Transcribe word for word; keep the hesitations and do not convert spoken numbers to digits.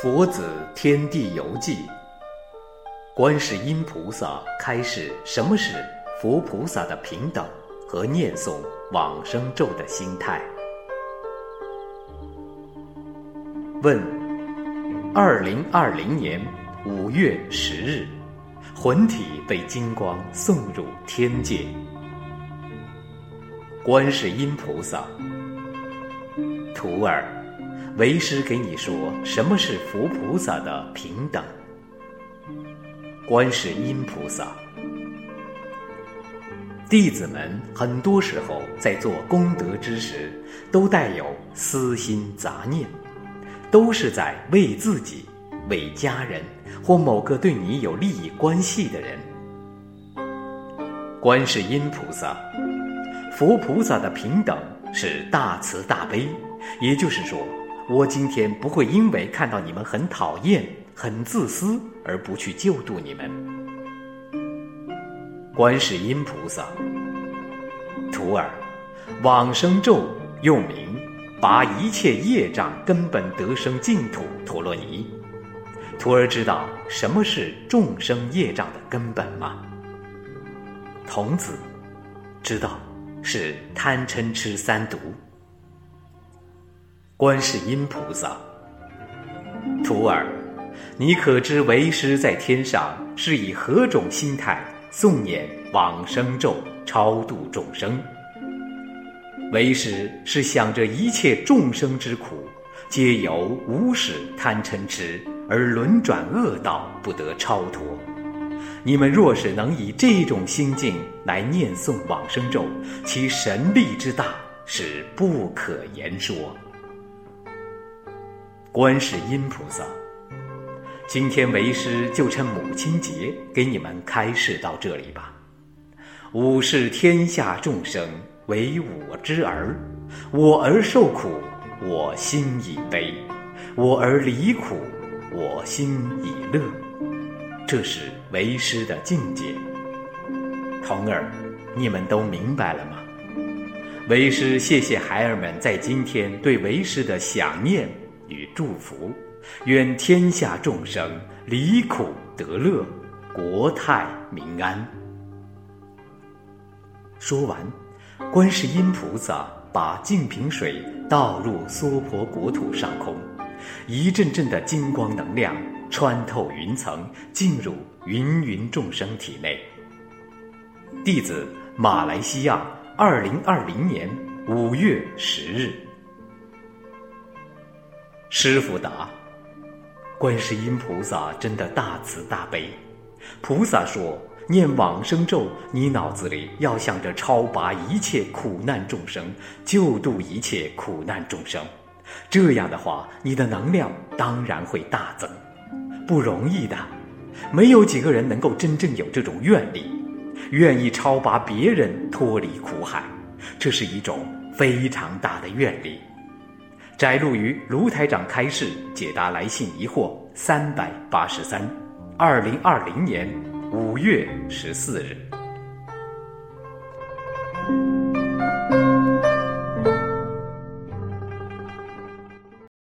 佛子天地游记，观世音菩萨开示什么是佛菩萨的平等和念诵往生咒的心态。问：二零二零年五月十日，魂体被金光送入天界。观世音菩萨，徒儿，为师给你说什么是佛菩萨的平等。观世音菩萨，弟子们很多时候在做功德之时，都带有私心杂念，都是在为自己、为家人或某个对你有利益关系的人。观世音菩萨，佛菩萨的平等是大慈大悲，也就是说，我今天不会因为看到你们很讨厌、很自私而不去救度你们。观世音菩萨，徒儿，往生咒又名拔一切业障根本得生净土陀罗尼。徒儿知道什么是众生业障的根本吗？童子知道，是贪嗔痴三毒。观世音菩萨，徒儿，你可知为师在天上是以何种心态诵念往生咒超度众生？为师是想着一切众生之苦，皆由无始贪嗔痴而轮转恶道，不得超脱。你们若是能以这种心境来念诵往生咒，其神力之大是不可言说。观世音菩萨，今天为师就趁母亲节给你们开示到这里吧。吾视天下众生为我之儿，我儿受苦，我心已悲；我儿离苦，我心已乐。这是为师的境界。童儿，你们都明白了吗？为师谢谢孩儿们在今天对为师的想念与祝福，愿天下众生离苦得乐，国泰民安。说完，观世音菩萨把净瓶水倒入娑婆国土上空，一阵阵的金光能量穿透云层，进入芸芸众生体内。弟子马来西亚二零二零年五月十日。师父答：观世音菩萨真的大慈大悲。菩萨说，念往生咒，你脑子里要想着超拔一切苦难众生，救度一切苦难众生。这样的话，你的能量当然会大增。不容易的，没有几个人能够真正有这种愿力，愿意超拔别人脱离苦海，这是一种非常大的愿力。摘录于卢台长开示解答来信疑惑三百八十三，二零二零年五月十四日。